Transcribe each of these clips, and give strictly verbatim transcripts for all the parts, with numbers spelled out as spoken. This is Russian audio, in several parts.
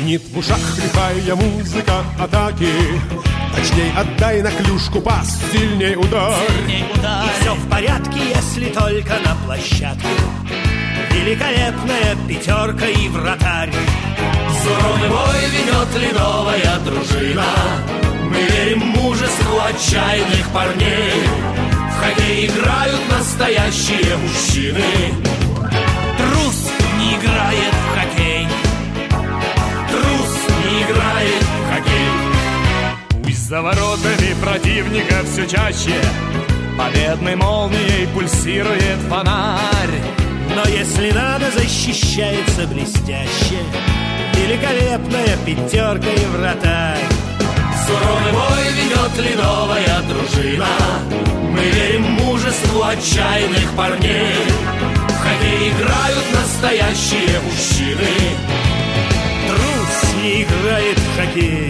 Звенит в ушах лихая музыка атаки. Точней отдай на клюшку пас, сильней удар. Сильней удар. И все в порядке, если только на площадке великолепная пятерка и вратарь. Суровый бой ведет ледовая дружина. Мы верим мужеству отчаянных парней. В хоккей играют настоящие мужчины. Трус не играет в хоккей. Трус не играет в хоккей. Пусть за воротами противника все чаще победной молнией пульсирует фонарь. Но если надо, защищается блестяще великолепная пятерка и вратарь. Суровый бой ведет ледовая дружина. Мы верим мужеству отчаянных парней. В хоккей играют настоящие мужчины. Трус не играет в хоккей.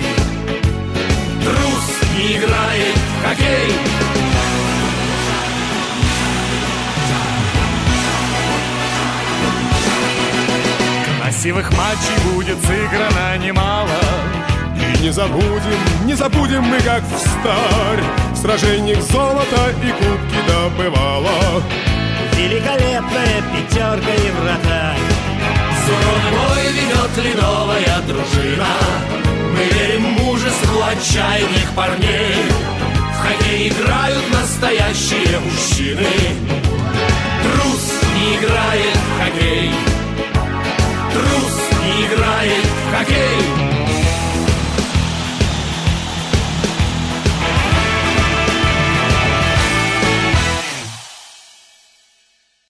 Трус не играет в хоккей. Красивых матчей будет сыграно немало. И не забудем, не забудем мы, как встарь в сражениях золото и кубки добывала великолепная пятерка и вратарь. Суровый бой ведет ледовая дружина. Мы верим мужеству отчаянных парней. В хоккей играют настоящие мужчины. Трус не играет в хоккей. Трус не играет в хоккей.